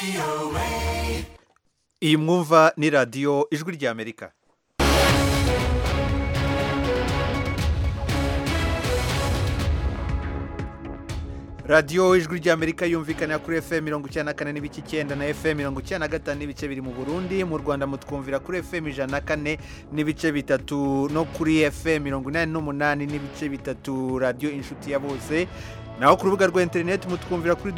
iyi mwumva ni radiyo ijwi ry'Amerika. radiyo ijwi ry'Amerika yumvikana kuri FM 94 n'ibice 9 na FM 95 n'ibice biri mu Burundi. Mu Rwanda mutwumvira kuri FM 104 n'ibice bitatu no kuri FM 88 n'ibice bitatu radiyo inshuti ya bose. Naho ku rubuga rwa internet mutwumvira kuri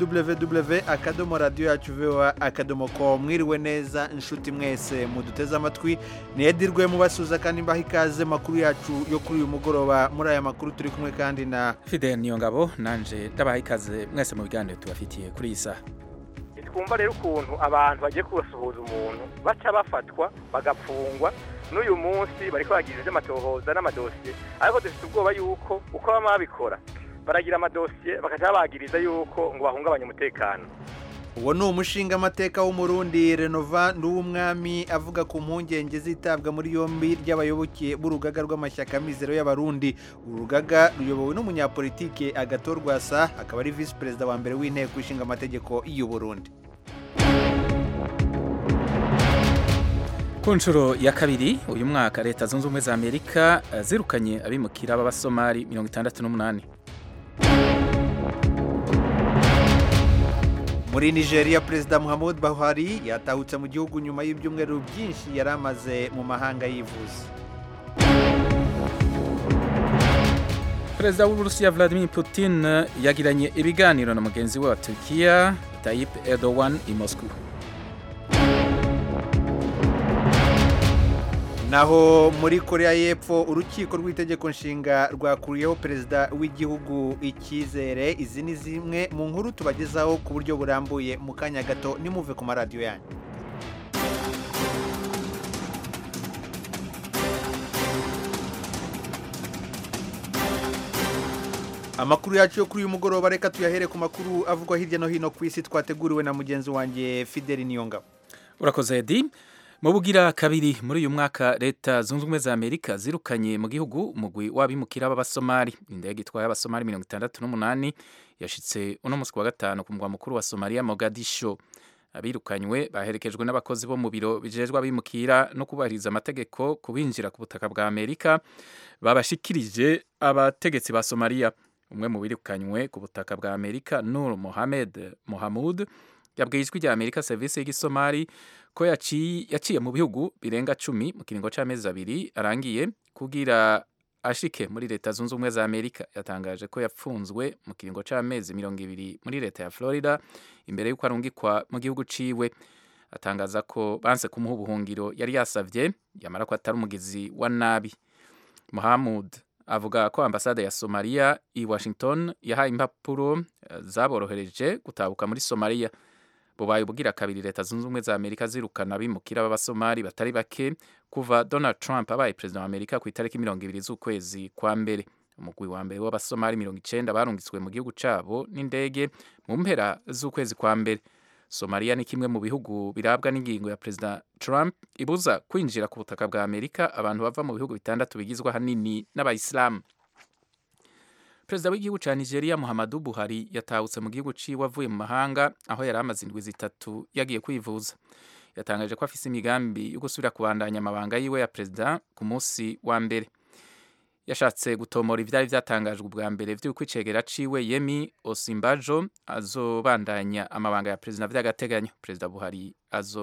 www.radioyacu.com. Mwiriwe neza inshuti mwese muduteze amatwi, nedirwe mubasuza kandi mbaha ikaze makuru yacu yo kuri uyu mugoroba. Muri aya makuru turi kumwe kandi na Fidel Niyongabo, nanje ndabaha ikaze mwese mu biganiro tubafitiye kuri iyi saha. Twumva rero ukuntu abantu bagiye kubasuhuza umuntu baca bafatwa bagapfungwa, n'uyu munsi bariko bagira amatohoza n'amadosiye, ariko dufite ubwoba yuko uko bama babikora baragira amadosiye bakaja bagiriza yuko ngo bahungabanye umutekano. uwo ni umushinga amateka w'umurundi Renova Nduwumwami avuga ku mpungenge zitabwa muri yombi ry'abayoboke b'urugaga rw'amashyaka mizero y'abarundi. Urugaga ruyobowe n'umunyapolitike Agathon Rwasa, akaba ari vice perezida wa mbere w'inteko ishinga amategeko y'u Burundi. Ku nshuro ya kabiri uyu mwaka leta zunze ubumwe za Amerika zirukanye abimukira b'abasomali 68. Muri Nigeria, Perezida Muhammadu Buhari yatahutse mu gihugu nyuma y'ibyumweru byinshi yari amaze mu mahanga yivuza. Perezida w'Uburusiya Vladimir Putin yagiranye ibiganiro na mugenzi we wa Turkiya Tayyip Erdogan i Moscow. Naho muri Korea y'Epfo, urukiko rw'itegeko nshinga rwakuriyeho perezida w'igihugu icyizere. Izi ni zimwe mu nkuru tubagezaho ku buryo burambuye mu kanya gato, nimuve ku maradiyo yanyu. Amakuru yacu yo kuri uyu mugoroba reka tuyahere ku makuru avugwa hirya no hino ku isi twateguriwe na mugenzi wanjye Fidel Niyongabo. Urakoze Edi. Mu bugira kabiri muri uyu mwaka leta zunze ubumwe za Amerika zirukanye mu gihugu umugwi w'abimukira b'abasomali. Indege itwaye abasomali 68 yashitse uno munsi wa gatanu ku mugwa mukuru wa Somalia Mogadisho. Abirukanywe baherekejwe n'abakozi bo mu biro bijejwe abimukira no kubahiriza amategeko kubinjira ku butaka bwa Amerika babashikirije abategetsi ba Somalia. Umwe mu birukanywe ku butaka bwa Amerika, Nur Mohamud, yabwiye ijwi rya Amerika service y'igisomali ko yaciye mu bihugu birenga 10 mu kiringo c'amezi 2 arangiye kugira ashike muri leta zunze ubumwe za Amerika. Yatangaje ko yapfunzwe mu kiringo c'amezi 20 muri leta ya Florida imbere y'uko arungikwa mu gihugu ciwe. Atangaza ko banse kumuha ubuhungiro yari yasavye, yamara ko atari umugizi wa nabi. Mohamud avuga ko ambasade ya Somalia i Washington yahaye impapuro zaborohereje gutabuka muri Somalia. Bubaye ubugira kabiri leta zunze ubumwe za Amerika zirukana abimukira b'abasomali batari bake kuva Donald Trump abaye perezida wa Amerika ku itariki 20 z'ukwezi kwa mbere. Umugwi wa mbere w'abasomali 90 barungitswe mu gihugu cabo n'indege mu mpera z'ukwezi kwa mbere. Somalia ni kimwe mu bihugu birabwa n'ingingo ya Perezida Trump ibuza kwinjira ku butaka bwa Amerika abantu bava mu bihugu bitandatu bigizwe hanini n'abayisilamu. Perezida w'igihugu ca Nigeria Muhammadu Buhari yatahutse mu gihugu ciwe avuye mu mahanga aho yari amaze indwi zitatu yagiye kwivuza. Yatangaje ko afise imigambi yo gusubira kubandanya amabanga yiwe ya perezida ku munsi wa mbere. Yashatse gutomora ivyari vyatangajwe ubwa mbere vy'uko icegera ciwe Yemi Osinbajo azobandanya amabanga ya perezida vy'agateganyo. Perezida Buhari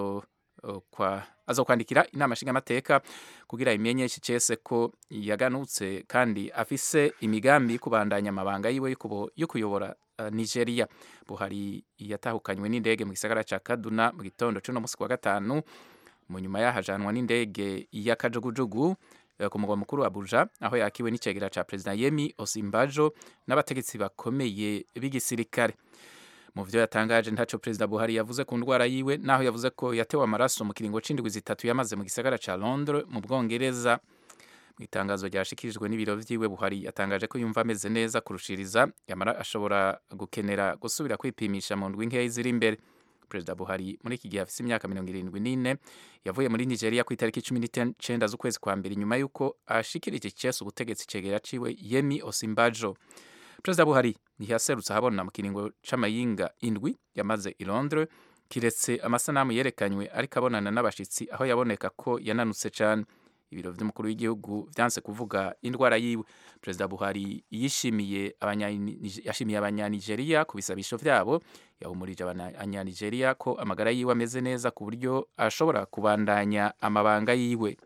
azokwandikira inama nshingamateka kugira imenyeshe cese ko yaganutse kandi afise imigambi kubandanya amabanga yiwe yo kuyobora Nigeria. Buhari yatahukanywe n'indege mu gisagara ca Kaduna mu gitondo c'uno munsi wa gatanu, mu nyuma yahajanwa n'indege y'akajugujugu ku mugwa mukuru wa Abuja aho yakiwe n'icegera ca perezida Yemi Osinbajo n'abategetsi bakomeye b'igisirikare. Mu vyo yatangaje ntaco perezida Buhari yavuze ku ndwara yiwe, naho yavuze ko yatewe amaraso mu kiringo c'indwi zitatu yamaze mu gisagara ca Londres mu Bwongereza. Mu itangazo ryashikirijwe n'ibiro vyiwe, Buhari yatangaje ko yumva ameze neza kurushiriza, yamara ashobora gukenera gusubira kwipimisha mu ndwi nkeya ziri imbere. Perezida Buhari muri iki gihe afise imyaka 74 yavuye muri Nigeria ku itariki 19 z'ukwezi kwa mbere nyuma yuko ashikirije Chelsea ubutegetsi cegera ciwe Yemi Osinbajo. Perezida Buhari ntiyaserutse habona mu kiringo c'amayinga indwi yamaze i Londres kiretse amasanamu yerekanywe ariko abonana n'abashitsi aho yaboneka ko yananutse cyane. Ibiro vy'umukuru w'igihugu vyanse kuvuga indwara yiwe. Perezida Buhari yashimiye abanyanigeria ku bisabisho vyabo, yahumurije abanyanigeria ko amagara yiwe ameze neza ku buryo ashobora kubandanya amabanga yiwe.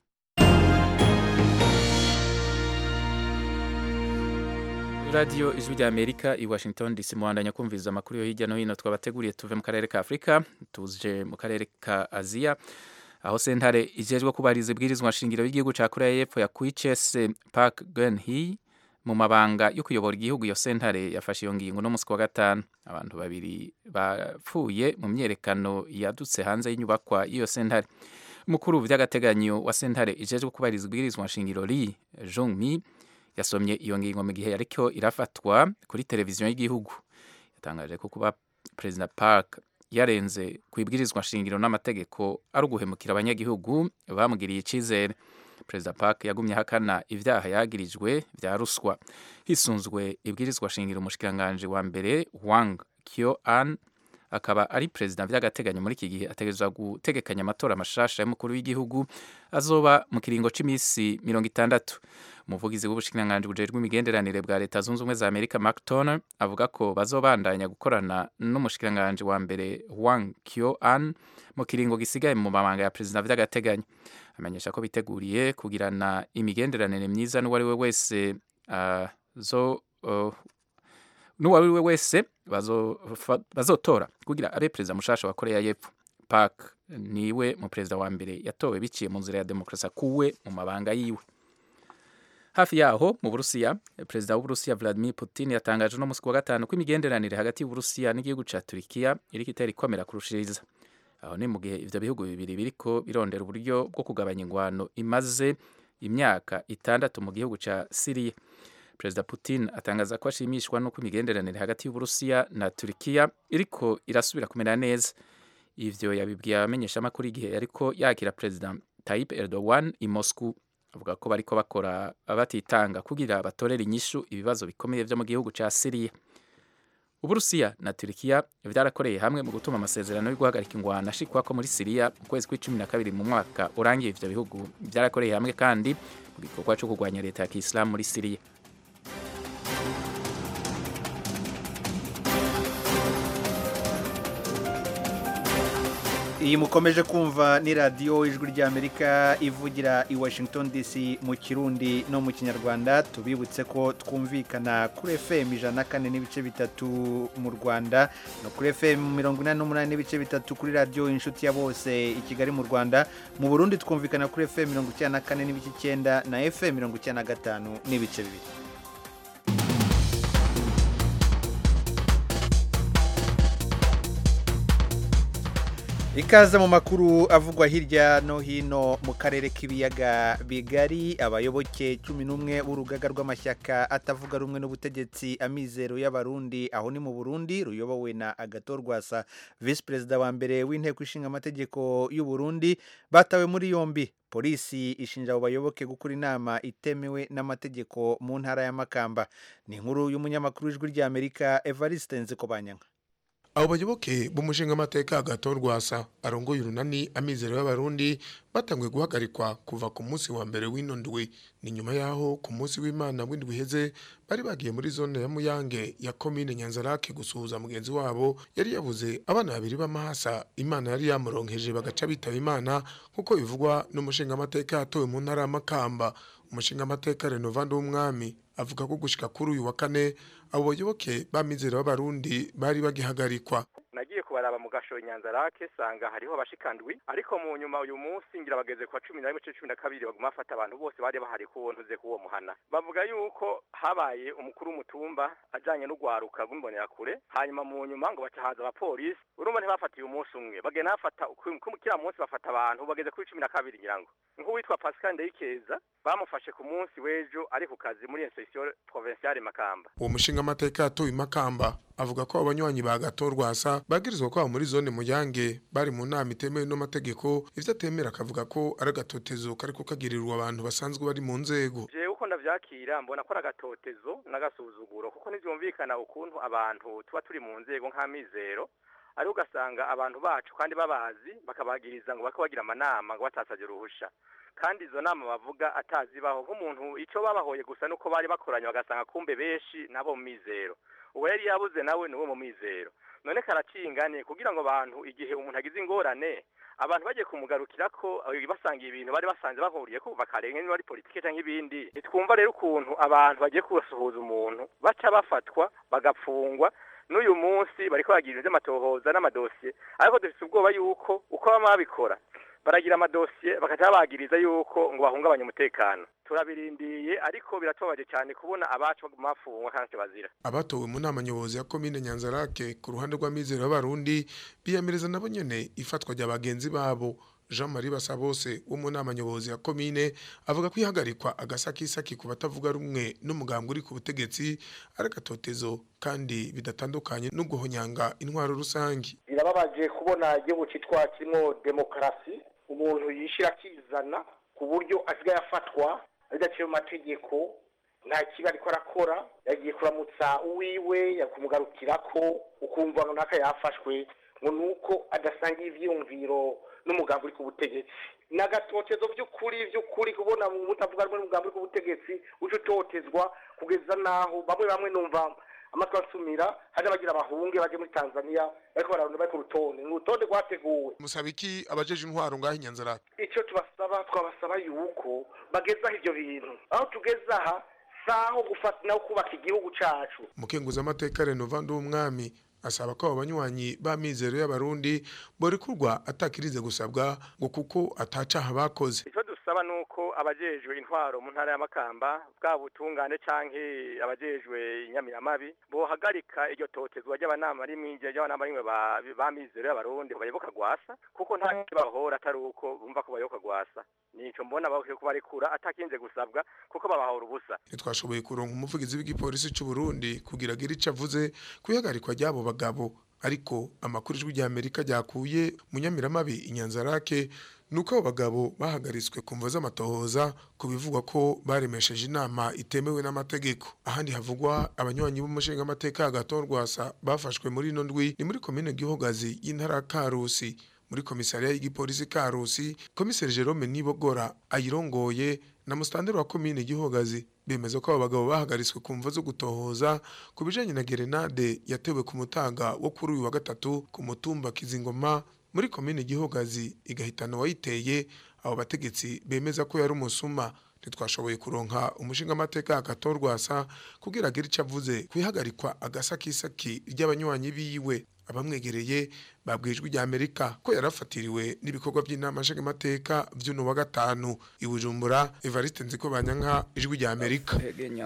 Radio Ijwi rya Amerika i Washington DC muhandanya kumviriza amakuru yo hirya no hino twabateguriye. Tuve mu karere ka Afrika tuje mu karere ka Aziya, aho sentare ijejwe kubahiriza ibwirizwa nshingiro y'igihugu ca Korea y'Epfo yakuye icese Park Geun-hye mu mabanga yo kuyobora igihugu. Iyo sentare yafashe iyo ngingo no musi wa gatanu. Abantu babiri bapfuye mu myerekano yadutse hanze y'inyubakwa y'iyo sentare. Umukuru vy'agateganyo wa sentare ijejwe kubahiriza ibwirizwa nshingiro Lee Jong-mi yasomye iyo ngingo mu gihe yariko irafatwa kuri televiziyo y'igihugu. Yatangaje ko kuba President Park yarenze kwibwirizwa nshingiro n'amategeko ari uguhemukira abanyagihugu bamugiriye icizere. President Park yagumye hakana ivyaha yagirijwe vya ruswa. Hisunzwe ibwirizwa nshingiro, umushikiranganje wa mbere Hwang Kyo-an akaba ari president vy'agateganyo muri iki gihe ategerezwa gutegekanya amatora mashasha y'umukuru w'igihugu azoba mu kiringo c'imisi 60. Umuvugizi w'ubushikiranganje bujejwe imigenderanire bwa Leta Zunze Ubumwe za Amerika Mark Toner avuga ko bazobandanya gukorana n'umushikiranganje wa mbere Hwang Kyo-an mu kiringo gisigaye mu mabanga ya president vy'agateganyo. Amenyesha ko biteguriye kugirana imigenderanire myiza n'uwari we wese bazotora kugira abe president mushasha wa Korea y'Epfo. Park niwe mu president wa mbere yatowe biciye mu nzira ya demokrasi kuwe mu mabanga yiwe. Hafi yaho mu Burusiya, Perezida w'Uburusiya Vladimir Putin yatangaje no musi wa gatanu ko imigenderanire hagati y'Uburusiya n'igihugu ca Turkiya iriko itera ikomera kurushiriza. Aho ni mu gihe ivyo bihugu bibiri biriko birondera uburyo bwo kugabanya ingwano imaze imyaka 6 mu gihugu ca Syria. Perezida Putin atangaza ko ashimishwa nuko imigenderanire hagati y'Uburusiya na Turkiya iriko irasubira kumera neza. Ivyo yabibwiye abamenyeshamakuru igihe yariko yakira Perezida Tayyip Erdogan i Moscow. Avuga ko bariko bakora batitanga kugira batorera inyishu ibibazo bikomeye vyo mu gihugu ca Syria. Uburusiya na Turkiya vyarakoreye hamwe mu gutuma amasezerano yo guhagarika ingwano ashikwa ko muri Syria mu kwezi kwa 12 mu mwaka urangiye. Ivyo bihugu vyarakoreye hamwe kandi mu gikorwa cyo kurwanya leta ya Islam muri Syria. Iyi mukomeje kumva ni radio Ijwi rya Amerika ivugira i Washington DC mu Kirundi no mu Kinyarwanda. Tubibutse ko twumvikana kuri FM 104.3 mu Rwanda no kuri FM 88.3 kuri radio Inshuti ya Bose i Kigali mu Rwanda. Mu Burundi twumvikana kuri FM 94.9 na FM 95.2. Ikaza mu makuru avugwa hirya no hino mu karere k'ibiyaga bigari. Abayoboke 11 b'urugaga rw'amashyaka atavuga rumwe n'ubutegetsi Amizero y'Abarundi aho ni mu Burundi ruyobowe na Agathon Rwasa, Vice President wa mbere w'inteko ishinga amategeko y'u Burundi, batawe muri yombi. Polisi ishinja abo bayoboke gukora inama itemewe n'amategeko mu ntara ya Makamba. Ni inkuru y'umunyamakuru w'Ijwi rya Amerika Evariste Nzikobanyanga. Abo bayoboke b'umushinga amateka Agathon Rwasa arongoye urunani Amizero y'Abarundi batangwe guhagarikwa kuva ku munsi wa mbere w'inondwe. Ni nyuma yaho ku munsi w'Imana w'indwi heze bari bagiye muri zone ya Muyange ya commune Nyanzarake gusuhuza mugenzi wabo yari yabuze abana babiri b'amahasa Imana yari yamuronkeje bagaca bitaba Imana nkuko bivugwa n'umushinga amateka atowe mu ntara ya Makamba. Umushinga amateka Renovando w'umwami avuga ko gushika kuri uyu wa kane abo bayoboke b'Amizero y'Abarundi bari bagihagarikwa. Nagiye kubaraba mu gasho Nyanzarake sanga hariho abashikandwi, ariko mu nyuma uyu munsi ngira bageze kwa 11-12 baguma bafata abantu bose bari bahari kubontuze kuwo muhana. Bavuga yuko habaye umukuru w'umutumba ajanye n'ugwaruka gumbonera kure, hanyuma mu nyuma ngo bacahaza abapolisi. Urumva ntibafatiye umunsi umwe, bagena bafata kira munsi bafata abantu bageze kuri 12 ngirango. Nk'uwitwa Pascal Ndayikeza bamufashe ku munsi w'ejo ari ku kazi muri inspection provinciale Makamba. Uwo mushinga amateka atowe Makamba avuga ko abanywanyi ba Agathon Rwasa bagirizwa kwa muri zone Muyange bari mu nama itemewe n'amategeko. Ivyo atemera akavuga ko ari agatotezo kariko kagirirwa abantu basanzwe bari mu nzego. Je uko ndavyakira mbona ko ari agatotezo n'agasuzuguro, kuko nivyumvikana ukuntu abantu tuba turi mu nzego nk'Amizero ari ugasanga abantu bacu kandi babazi bakabagiriza ngo bagira amanama ngo batasabye uruhusha kandi izo nama bavuga atazibaho nk'umuntu ico babahoye gusa nuko bari bakoranye bagasanga kumbe benshi nabo mu mizero uwo yari yabuze nawe niwo mu mizero none karacingane kugira ngo abantu igihe umuntu agize ingorane abantu bagiye kumugarukira ko basangiye ibintu bari basanze bahuriye ko bakarenga niba ari politike cyangwa ibindi twumva rero ukuntu abantu bagiye kubasuhuza umuntu baca bafatwa bagapfungwa n'uyu munsi bariko bagira ivy'amatohoza n'amadosiye ariko dufite ubwoba yuko uko bama babikora baragira amadosiye bakaca bagiriza yuko ngo bahungabanye umutekano turabirindiye ariko biratobaje cyane kubona abacu mafungwa kandi bazira abatowe mu nama nyobozi ya komine Nyanzarake ku ruhande rw'amizero y'abarundi biyamereza nabo nyene ifatwa rya bagenzi babo Jean-Marie Basabose wo mu nama nyobozi ya komine avuga ko ihagarikwa agasakisaki ku batavuga rumwe n'umugambwe uri ku butegetsi ari gatotezo kandi bidatandukanye no guhonyanga intwaro rusangi birababaje kubona igihugu citwa kirimo demokarasi umuntu yishira kizana ku buryo asigaye afatwa bidaciye mu mategeko nta kiba ariko arakora yagiye kuramutsa uwiwe yakumugarukirako ukumva ngo naka yafashwe ngo nuko adasangiye ivyiyumviro n'umugambi uri ku butegetsi nagatotezo by'ukuri kubona mu mutavuga rumwe n'umugambi uri ku butegetsi uje utotezwa kugeza naho bamwe numva amatwi asumira haje bagira abahunge baje muri Tanzania ariko bararunda bari ku rutonde rwateguwe musaba iki abajeje intwaro ngaho Nyanzarake icyo twabasaba yuko bagezaho ivyo bintu aho tugezaha saho gufata naho kubaka igihugu cacu mukenguza amateka Renovando w'umwami asaba ko abanywanyi b'amizero y'abarundi bori kurwa atakirize gusabwa ngo kuko atacaha bakoze icyo dusaba nuko abajejwe intwaro mu ntara y'Amakamba bwa butungane canke abajejwe inyamiramabi bohagarika iryo totezwa ry'abanama rimwe ry'abanama rimwe b'amizero y'abarundi bayoboka gwasa kuko nta kibahora atari uko bumva ko bayoboka gwasa nico mbona bakwiye kubarekura atakinze gusabwa kuko babahora ubusa twashoboye kuronka umuvugizi w'igipolisi cy'u Burundi kugira gira ico avuze kuyagarikwa ryabo bagabo ariko amakuru ijwi rya Amerika ryakuye mu Nyamiramabi Inyanzarake nuko abo bagabo bahagaritswe ku mvo z'amatohoza kubivugwa ko baremesheje inama itemewe n'amategeko ahandi havugwa abanywanyi b'umushinga amateka agatorwasa bafashwe muri ino ndwi ni muri komine Gihogazi y'intara Karusi muri komisariya y'igipolisi Karusi komiseri Jerome Nibogora ayirongoye na mustandero wa komine Gihogazi bemeza ko abo bagabo bahagaritswe ku mvo zo gutohoza ku bijanye na gerenade yatewe ku mutaga wo kuri uyu wa gatatu ku mutumba Kizingoma muri komine Gihogazi igahitana wayiteye abo bategetsi bemeza ko yari umusuma ntitwashoboye kuronka umushinga amateka agatorwasa kugira agire ico avuze kwihagarikwa agasakisaki ry'abanywanyi biwe abamwegereye babwijwe rya Amerika ko yarafatiriwe n'ibikorwa by'inama nshingamateka by'uno wa gatanu i Bujumbura Evariste Nzikobanyanka ijwi rya Amerika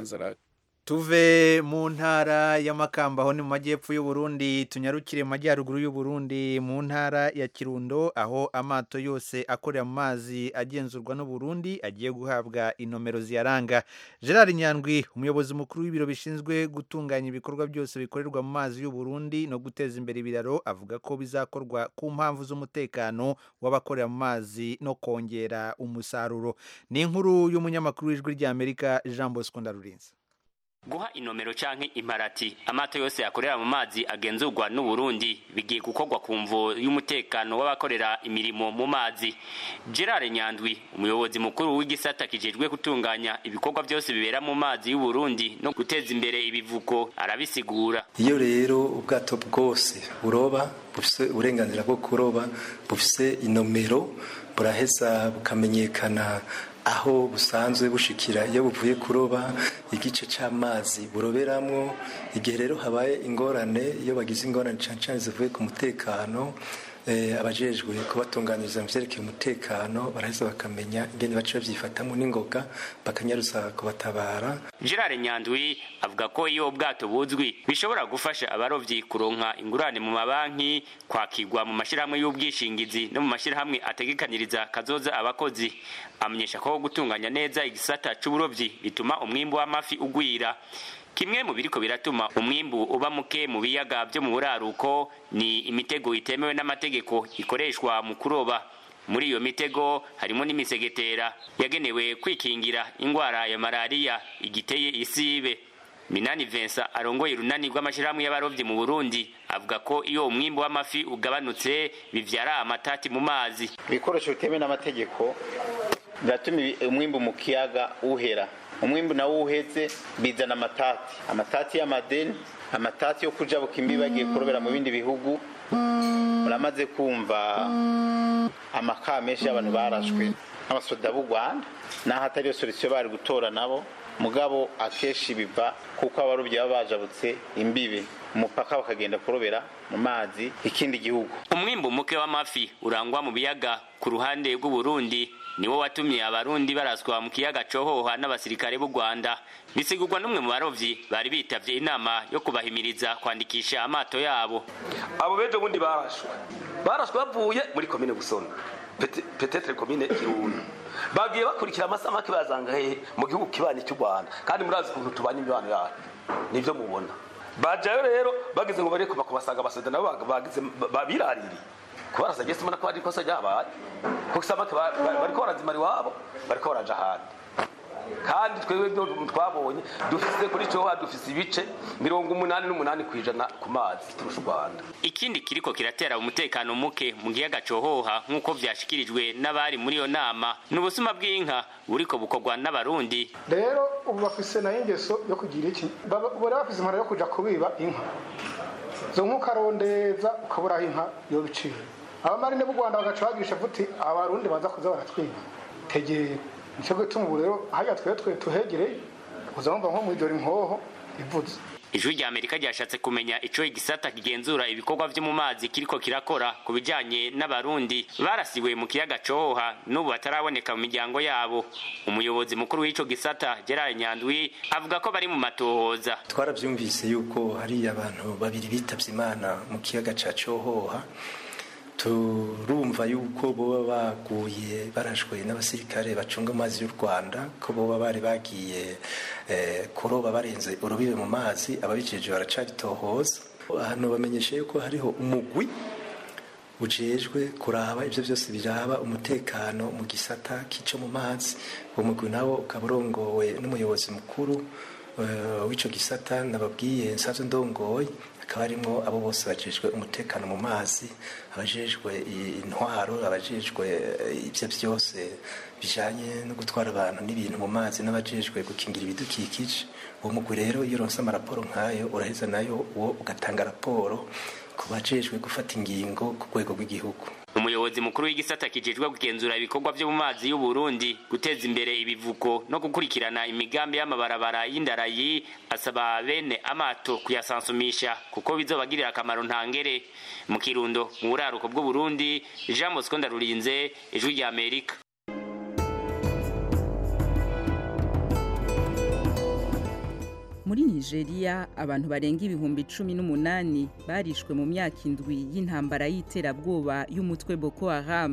tuve mu ntara y'Amakamba aho ni mu majyepfo y'u Burundi tunyarukire mu majyaruguru y'u Burundi mu ntara ya Kirundo aho amato yose akorera mu mazi agenzurwa n'u Burundi agiye guhabwa inomero ziyaranga Gerard Nyandwi umuyobozi mukuru w'ibiro bishinzwe gutunganya ibikorwa byose bikorerwa mu mazi y'u Burundi no guteza imbere ibiraro avuga ko bizakorwa ku mpamvu z'umutekano w'abakorera mu mazi no kongera umusaruro ni inkuru y'umunyamakuru w'ijwi rya Amerika Jean Bosco Ndarurinze guha inomero canke imparati amato yose akorera mu mazi agenzurwa n'u Burundi bigiye gukorwa ku mvo y'umutekano w'abakorera imirimo mu mazi Gerard Nyandwi umuyobozi mukuru w'igisata kijejwe gutunganya ibikorwa byose bibera mu mazi y'u Burundi no guteza imbere ibivuko arabisigura iyo rero ubwato bwose buroba bufise uburenganzira bwo kuroba bufise inomero buraheza bukamenyekana aho busanzwe bushikira iyo buvuye kuroba igice c'amazi buroberamwo igihe rero habaye ingorane iyo bagize ingorane cancane zivuye ku mutekano abajejwe kubatunganyiriza mu vyerekeye umutekano baraheza bakamenya ingene baca bavyifatamwo n'ingoga bakanyarusa kubatabara Gerard Nyandwi avuga ko iyo ubwato buzwi bishobora gufasha abarovyi kuronka ingurane mu mabanki kwakirwa mu mashirahamwe y'ubwishingizi no mu mashirahamwe ategekaniriza kazoza abakozi amenyesha ko gutunganya neza igisata c'uburovyi bituma umwimbu w'amafi ugwira kimwe mu biriko biratuma umwimbu uba muke mu biyaga byo mu buraruko ni imitego itemewe n'amategeko ikoreshwa mu kuroba muri iyo mitego harimo n'imisegetera yagenewe kwikingira ingwara ya malaria igiteye isibe Minani Vincent arongoye urunani rw'amashirahamwe y'abarovyi mu Burundi avuga ko iyo umwimbo w'amafi ugabanutse bivyara amatati mu mazi. Ibikoresho bitemewe n'amategeko biratuma umwimbo mu kiyaga uhera. Umwimbo nawo uheze bizana amatati y'amadeni, amatati yo kujabuka imbibi bagiye kurobera mu bindi bihugu. Muramaze kumva amakameshi y'abantu barashwe n'abasoda b'u Rwanda naho atari yo solution bari gutora nabo mugabo akeshi biva kuko abarobyi baba bajabutse imbibe umupaka bakagenda kurobera mu mazi ikindi gihugu. Umwimbo muke w'amafi urangwa mu biyaga ku ruhande rw'u Burundi niwo watumye abarundi baraswa mu kiyaga cohoha n'abasirikare b'u Rwanda. Bisigurwa n'umwe mu barovyi bari bitavye inama yo kubahimiriza kwandikisha amato yabo. Abo bejo bundi barashwe bavuye muri commune Busoni peut-être commune Kirundo bagiye bakurikira amasamaki bazanga hehe mu gihugu kibanye cy'u Rwanda kandi murazi kuntu tubanye imibano yacu nivyo mubona bajayo rero bageze ngo bareko bakubasanga abasoda nabo bagize babirariri kubarasa gese mana ko ari kosa ryabaye kuko samaki bariko barazimari wabo bariko baraja handi kandi twebwe twabonye dufise kuri cyo dufise ibice 88% ku mazi turusha Rwanda. Ikindi kiriko kiratera umutekano muke mu giyaga cohoha nkuko vyashikirijwe n'abari muri yo nama n'ubusuma bw'inka buriko bukorwa n'abarundi. Rero ubu bafise na ingeso yo kugira iki bora bafise impara yo kuja kubiba inka zo nkukarondeza ukabura inka yo biciye abamarine b'u Rwanda bagacagisha vuti abarundi baza kuza baratwiba tegeye nicyo gituma ubu rero hajya twe tuhegereye uzamva nko mw'ijoro inkoho ivuze. Ijwi rya Amerika ryashatse kumenya ico igisata kigenzura ibikorwa vyo mu mazi kiriko kirakora ku bijanye n'abarundi barasiwe mu kiyaga cohoha n'ubu bataraboneka mu miryango yabo. Umuyobozi mukuru w'ico gisata Gerard Nyandwi avuga ko bari mu matohoza. Twaravyumvise yuko hari abantu babiri bitavye Imana mu kiyaga ca cohoha. Turumva yuko boba baguye barashwe n'abasirikare bacunga amazi y'u Rwanda ko boba bari bagiye kuroba barenze urubibe mu mazi ababijeje baracabitohoza. Hano bamenyeshe yuko hariho umugwi ujejwe kuraba ivyo byose biraba umutekano mu gisata kico mu mazi. Umugwi nawo ukaburongowe n'umuyobozi mukuru w'ico gisata nababwiye nsazo ndongoye akaba arimo abo bose bajejwe umutekano mu mazi abajejwe intwaro abajejwe ivyo byose bijanye no gutwara abantu n'ibintu mu mazi n'abajejwe gukingira ibidukikije. Uwo mugwi rero iyo ronse amaraporo nkayo uraheza nayo uwo ugatanga raporo ku bajejwe gufata ingingo ku rwego rw'igihugu. Umuyobozi mukuru w'igisata kijejwe kugenzura ibikorwa vyo mu mazi y'u Burundi guteza imbere ibivuko no gukurikirana imigambi y'amabarabara y'indarayi asaba bene amato kuyasansumisha kuko bizobagirira akamaro ntangere. Mu Kirundo mu buraruko bw'u Burundi, Jean Bosco Ndarurinze, Ijwi rya Amerika. Muri Nigeria abantu barenga ibihumbi 18 barishwe mu myaka indwi y'intambara y'iterabwoba y'umutwe Boko Haram.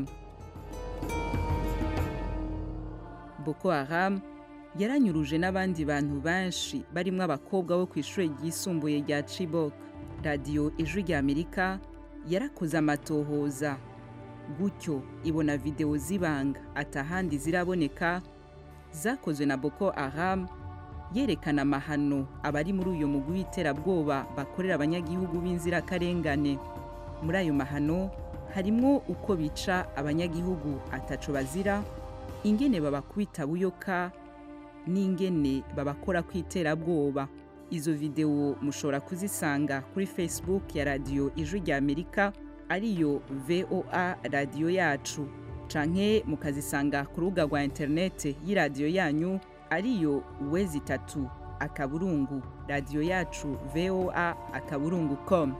Boko Haram yaranyuruje n'abandi bantu benshi barimo abakobwa bo kw'ishure ryisumbuye rya Chibok. Radio Ijwi rya Amerika yarakoze amatohoza gutyo ibona video zibanga atahandi ziraboneka zakozwe na Boko Haram yerekana amahano abari muri uyo mugwi w'iterabwoba bakorera abanyagihugu b'inzirakarengane. Muri ayo mahano harimo uko bica abanyagihugu ataco bazira, ingene babakubita buyoka n'ingene babakora kw'iterabwoba. Izo video mushobora kuzisanga kuri Facebook ya Radio Ijwi rya Amerika ariyo VOA Radio yacu canke mukazisanga ku rubuga rwa internet y'iradio yanyu ariyo wezi3 akaburungu radio yacu VOA akaburungu.com.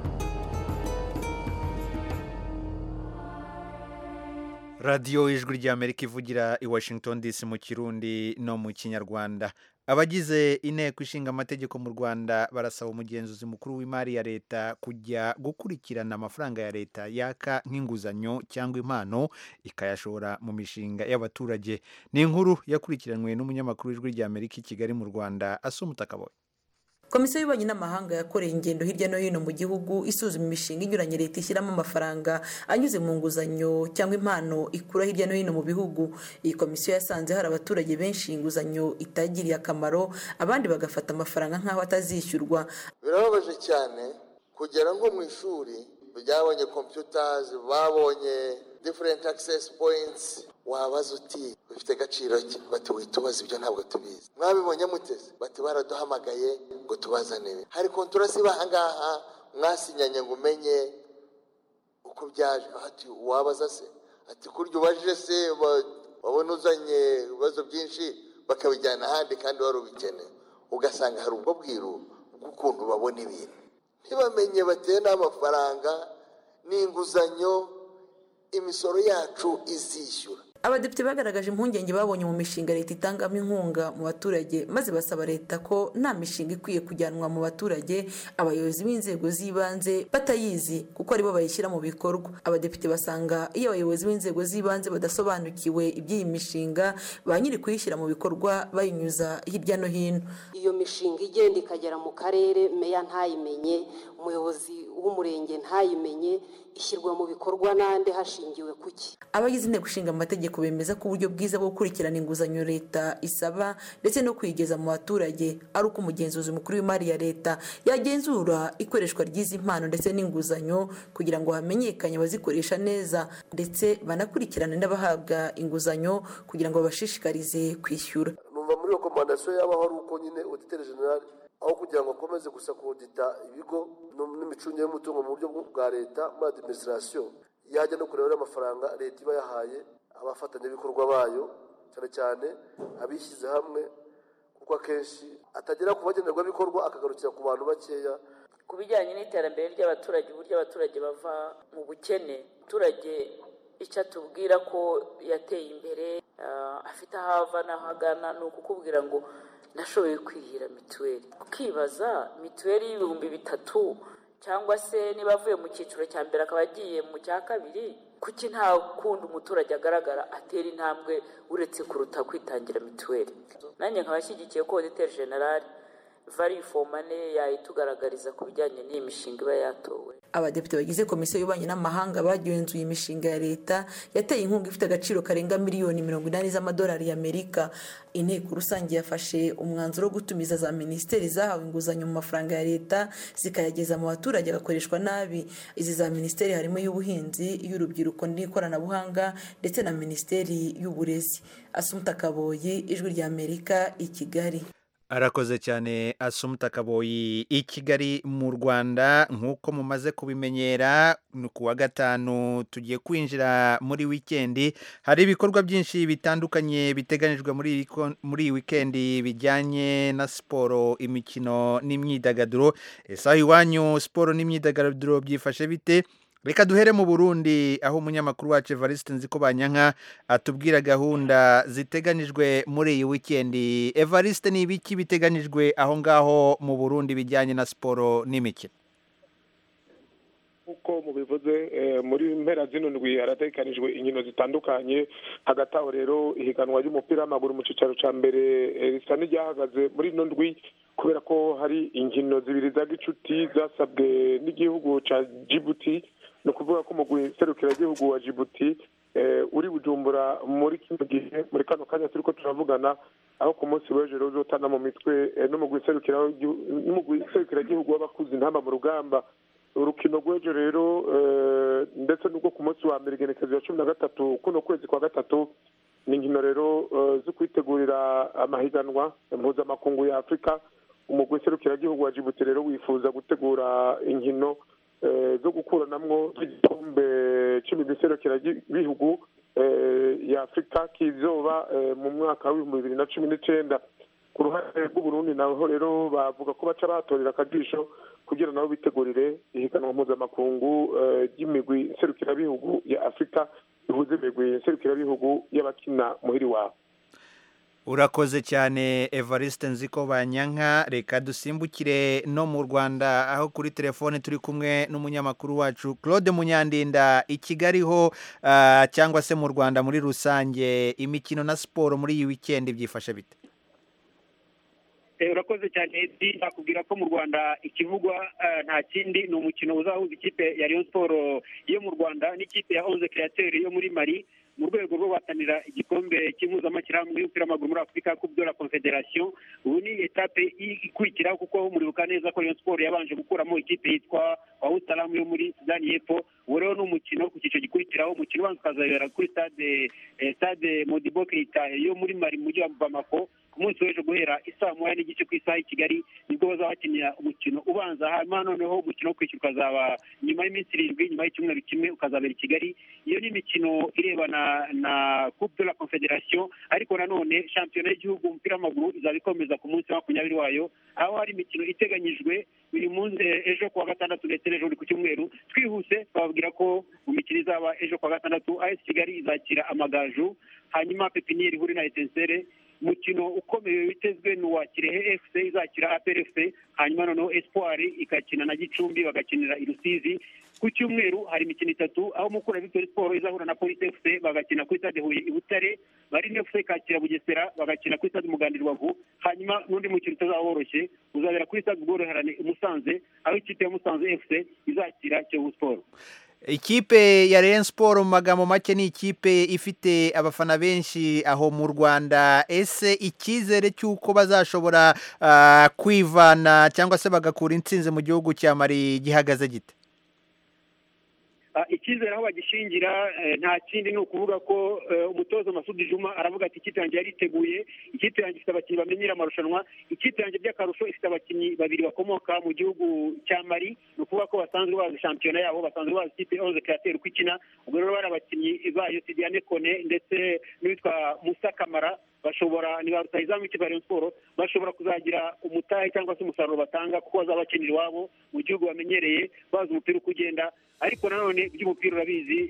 Radio Ijwi rya Amerika ivugira i Washington DC mu Kirundi no mu Kinyarwanda. Abagize inteko ishinga amategeko mu Rwanda barasaba umugenzuzi mukuru w'imari ya leta kujya gukurikirana amafaranga ya leta yaka nk'inguzanyo cyangwa impano ikayashora mu mishinga y'abaturage. Ni inkuru yakurikiranwe n'umunyamakuru w'Ijwi rya Amerika i Kigali mu Rwanda Asumta Kaboye. Komisiyo y'ububanyi n'amahanga yakoreye ingendo hirya no hino mu gihugu isuzuma imishinga inyuranye leta ishyiramo amafaranga anyuze mu nguzanyo cyangwa impano ikura hirya no hino mu bihugu. Iyi komisiyo yasanze hari abaturage benshi inguzanyo itagiriye akamaro, abandi bagafata amafaranga nk'aho atazishyurwa. Birababaje cyane kugera nko mu ishuri byabonye computers, babonye different access points, wabaza uti bifite agaciro ki? Bati witubaza ibyo ntabwo tubizi. Mwabibonye muteze? Bati baraduhamagaye ngo tubazane. Hari kontura siba ahangaha mwasinyanye ngo umenye uko byaje. Ati wabaza se? Ati kurya ubajije se wabona uzanye ibibazo byinshi bakabijyana ahandi kandi wari ubikeneye. Ugasanga hari ubwo bwiru bw'ukuntu babona ibintu. Ntibamenye bateye n'amafaranga n'inguzanyo imisoro yacu izishyura. Abadepite bagaragaje impungenge babonye mu mishinga leta itangamo inkunga mu baturage, maze basaba leta ko nta mishinga ikwiye kujyanwa mu baturage abayobozi b'inzego z'ibanze batayizi kuko aribo bayishyira mu bikorwa. Abadepite basanga iyo abayobozi b'inzego z'ibanze badasobanukiwe iby'iyi mishinga, ba nyiri kuyishyira mu bikorwa bayinyuza hirya no hino. Iyo mishinga igenda ikagera mu karere, meya ntayimenye, umuyobozi w'umurenge ntayimenye, ishyirwa mu bikorwa nande hashingiwe kuki. Abagize inteko ishinga amategeko bemeza ko uburyo bwiza bwo gukurikirana inguzanyo leta isaba ndetse no kuyigeza mu baturage ari uko umugenzuzi mukuru w'imari ya leta yagenzura ikoreshwa ry'izi mpano ndetse n'inguzanyo kugira ngo hamenyekane abazikoresha neza ndetse banakurikirane n'abahabwa inguzanyo kugira ngo babashishikarize kwishyura. Numva muri rekomandasiyo yaba hari uko nyine auditeur general aho kugira ngo akomeze gusa kodita ibigo n'imicungire y'umutungo mu buryo bwa leta muri administration, yajya no kureba amafaranga leta iba yahaye abafatanyabikorwa bayo, cyane cyane abishyize hamwe, kuko akenshi atagera ku bagenerwabikorwa akagarukira ku bantu bakeya. Ku bijyanye n'iterambere ry'abaturage, uburyo abaturage bava mu bukene, umuturage icyo atubwira ko yateye imbere afite aho ava n'aho agana ni ukukubwira ngo nashoboye kwirihira mituweli. Ukibaza mituweli y'ibihumbi 3 cyangwa se niba avuye mu cyiciro cya mbere akaba agiye mu cya kabiri, kuki nta kundi umuturage agaragara atera intambwe uretse kuruta kwitangira mituweli. Nanjye nkabashyigikiye ko auditeur general value for money yayitugaragariza ku bijyanye n'iyi mishinga iba yatowe. Abadepite bagize komisiyo y'ububanyi n'amahanga bagenzuye imishinga ya leta yateye inkunga ifite agaciro karenga miliyoni 80 z'amadolari y'Amerika. Inteko rusange yafashe umwanzuro wo gutumiza za ministeri zahawe inguzanyo mu mafaranga ya leta zikayageza mu baturage agakoreshwa nabi. Izi za ministeri harimo y'ubuhinzi, y'urubyiruko n'ikoranabuhanga ndetse na ministeri y'uburezi. Asumta Kaboyi, Ijwi ry'Amerika, i Kigali. Arakoze cyane Asumta Kaboyi i Kigali mu Rwanda. Nk'uko mumaze kubimenyera, ku wa gatanu tugiye kwinjira muri wikendi. Hari ibikorwa byinshi bitandukanye biteganijwe muri wikendi bijyanye na siporo, imikino n'imyidagaduro. Ese iwanyu siporo n'imyidagaduro byifashe bite? Reka duhere mu Burundi, aho umunyamakuru wacu Evariste Nzikobanyanka atubwira gahunda ziteganijwe muri iyi wikendi. Evariste, ni ibiki biteganijwe aho ngaho mu Burundi bijyanye na siporo n'imikino? Uko mubivuze muri mpera zino ndwi haratekanijwe inkino zitandukanye. Hagati aho rero ihiganwa ry'umupira w'amaguru mu cyicaro cya mbere risa n'iryahagaze muri ino ndwi kubera ko hari inkino zibiri za gicuti zasabwe n'igihugu cya Djibouti. No kuvuga ko umugwi serukiragihugu wa Djibouti uri Bujumbura muri kino gihe, muri kano kanya turiko turavugana, aho ku munsi w'ejo uzotana mu mitwe n'umugwi serukiragihugu w'abakuze intamba mu rugamba. Urukino rw'ejo rero ndetse n'ubwo ku munsi wa mbere igenekerezo ya 13 kuno kwezi kwa gatatu, ni inkino rero zo kwitegurira amahiganwa mpuzamakungu ya Afurika. Umugwi serukiragihugu wa Djibouti rero wifuza gutegura inkino zo gukuranamwo igikombe cy'imigwi serukiragihugu ya Afurika kizoba mu mwaka wa 2019. Ku ruhande rw'Uburundi naho rero bavuga ko baca batorera akajisho kugira nabo bitegurire ihiganwa mpuzamakungu ry'imigwi serukirabihugu ya Afurika ihuza imigwi serukirabihugu y'abakina muhiri wabo. Urakoze cyane Evariste Nzikobanyanka. Reka dusimbukire no mu Rwanda, aho kuri telefone turi kumwe n'umunyamakuru wacu Claude Munyandinda i Kigali ho cyangwa se mu Rwanda muri rusange. Imikino na siporo muri iyi weekend byifashe bite? urakoze cyane nakubwira ko mu Rwanda ikivugwa nta kindi ni umukino uzahuza ikipe ya Rayon Sport yo mu Rwanda n'ikipe ya 11 Créateurs yo muri Mali mu rwego rwo guhatanira igikombe cy'impuzamashyirahamwe y'umupira w'amaguru muri Afurika Coupe de la Confédération. Ubu ni etape ikurikiraho kuko muribuka neza ko Rayon Sport yabanje gukuramo ikipe yitwa Wahou Salam yo muri Sudani y'Epfo. Ubu rero ni umukino ku cyiciro gikurikiraho, umukino ubanza ukazabera kuri stade Modibo Keita yo muri Mali mu mujyi wa Bamako ku munsi w'ejo guhera isaa 1:30 ku isaha i Kigali nibwo bazahakinira umukino ubanza. Hanyuma noneho umukino wo kwishyura ukazaba nyuma y'iminsi 7 nyuma y'icyumweru kimwe ukazabera i Kigali. Iyo ni imikino irebana na Coupe de la Confédération, ariko nanone shampiyona y'igihugu umupira w'amaguru izaba ikomeza ku munsi wa 20 wayo, aho hari imikino iteganyijwe buri munsi ejo kuwa gatandatu ndetse n'ejo ku cyumweru. Twihuse twababwira ko mu mikino izaba ejo kuwa gatandatu AS Kigali izakira Amagaju, hanyuma Pepiniere ihuri na Etincelle. Umukino ukomeye witezwe ni uwa Kirehe FC izakira APR FC, hanyuma noneho Espoir ikakina na Gicumbi bagakinira i Rusizi. Ku cyumweru hari imikino 3 aho Mukura Victory Sport izahura na Police FC bagakina kuri stade Huye i Butare, Marine FC ikakira Bugesera bagakina kuri stade Muganda Rubavu, hanyuma n'undi mukino utazaboroshye uzabera kuri stade Bworoherane Musanze aho ikipe ya Musanze FC izakira Kiyovu Sport. Ikipe ya Rayon Sport mu magambo make ni ikipe ifite abafana benshi aho mu Rwanda. Ese icyizere cy'uko bazashobora kwivana cyangwa se bagakura intsinzi mu gihugu cya Mali gihagaze gite? Icyizere aho bagishingira nta kindi ni ukuvuga ko umutoza Masudi Juma aravuga ati ikipe yanjye yariteguye, ikipe yanjye ifite abakinnyi bamenyera amarushanwa, ikipe yanjye by'akarusho ifite abakinnyi babiri bakomoka mu gihugu cya Mali, ni ukuvuga ko basanzwe bazi shampiyona yabo, basanzwe bazi ikipe 11 Créateurs uko ikina. Ubwo rero bari abakinnyi bayo Sidiane Kone ndetse n'uwitwa Musa Kamara bashobora ni ba rutahizamu ikipe ya Rayon Sport bashobora kuzagira umutahe cyangwa se umusaruro batanga kuko bazaba bakinira iwabo mu gihugu bamenyereye bazi umupira uko ugenda. Ariko nanone by'umupira urabizi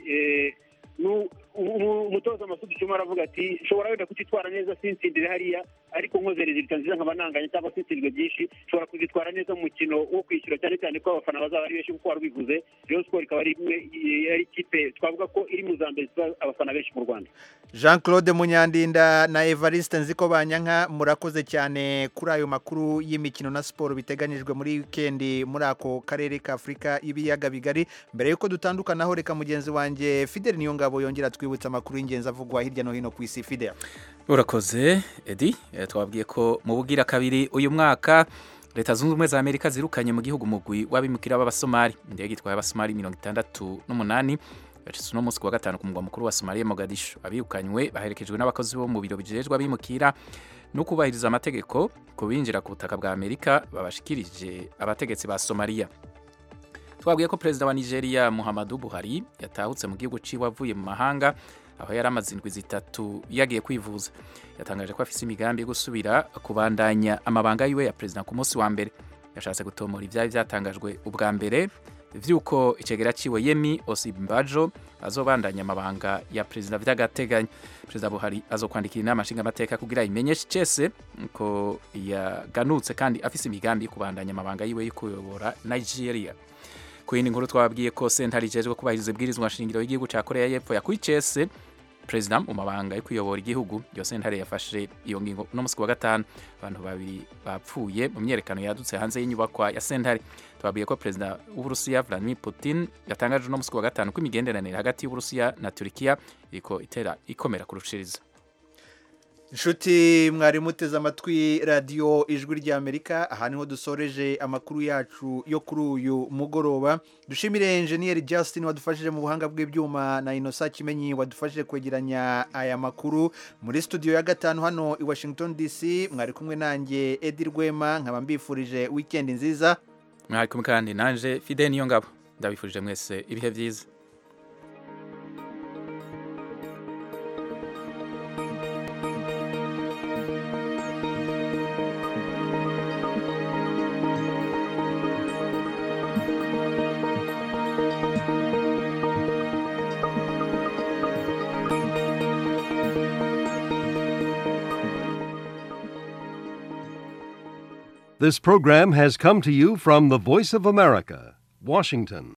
umutoza Masudi Juma aravuga ati nshobora wenda kutitwara neza sinsindire hariya, ariko nkoze resultat nziza nk'abananganye cyangwa sinsindire byinshi nshobora kuzitwara neza mu mukino wo kwishyura, cyane cyane ko abafana bazaba ari benshi kuko warubivuze Rayon Sport ikaba ari ikipe twavuga ko iri mu zambere abafana benshi mu Rwanda. Jean Claude Munyandinda na Evariste Nzikobanyanka, murakoze cyane kuri ayo makuru y'imikino na siporo biteganyijwe muri weekend muri ako karere ka Afurika y'ibiyaga bigari. Mbere yuko dutandukanaho reka mugenzi wanjye Fidel Niyongabo yongera twibutsa amakuru y'ingenzi avugwa hirya no hino ku isi. Fidel, urakoze Edi. Twabwiye ko mu bugira kabiri uyu mwaka Leta Zunze Ubumwe za Amerika zirukanye mu gihugu mugwi w'abimukira b'Abasomali. Indege itwaye Abasomali 68 yacitse no munsi wa gatanu ku mugwa mukuru wa Somalia Mogadishu. Abirukanywe baherekejwe n'abakozi bo mu biro bijejwe abimukira no kubahiriza amategeko ku binjira ku butaka bwa Amerika babashikirije abategetsi ba Somalia. Twabwiye ko Perezida wa Nigeria Muhammadu Buhari yatahutse mu gihugu ciwe avuye mu mahanga aho yari amaze indwi 3 yagiye kwivuza. Yatangaje ko afise imigambi yo gusubira kubandanya amabanga yiwe ya Perezida ku munsi wa mbere. Yashatse gutomora ibyayi byatangajwe ubwa mbere vyuko icegera ciwe Yemi Osinbajo azobandanya amabanga ya Perezida vy'agateganyo. Perezida Buhari azokwandikira inama nshingamateka kugira imenyeshe cese ko yaganutse kandi afise imigambi yo kubandanya amabanga yiwe yo kuyobora Nigeria. Kuyindi nkuru twabwiye ko sentare ijejwe kubahiriza ibwirizwa nshingiro y'igihugu ca Korea y'Epfo yakwicese Perezida mu mabanga yo kuyobora igihugu. Iyo sentare yafashe iyo ngingo no musi wa gatanu. Abantu babiri bapfuye mu myerekano yadutse hanze y'inyubakwa ya sentare. Twabwiye ko Perezida w'Uburusiya Vladimir Putin yatangaje no musi wa gatanu ko imigenderanire hagati y'Uburusiya na Turkiya iriko ikomera kurushiriza. Inshuti mwari muteze amatwi radio Ijwi rya Amerika, aha niho dusoreje amakuru yacu yo kuri uyu mugoroba. Dushimire Engineer Justin wadufashije mu buhanga bw'ibyuma na Innocent Kimenyi wadufashije kwegeranya aya makuru. Muri studio ya gatanu hano i Washington DC mwari kumwe nanjye Edi Rwema, nkaba mbifurije weekend nziza. Mwari kumwe kandi nanje Fidel Niyongabo, ndabifurije mwese ibihe byiza. This program has come to you from the Voice of America, Washington.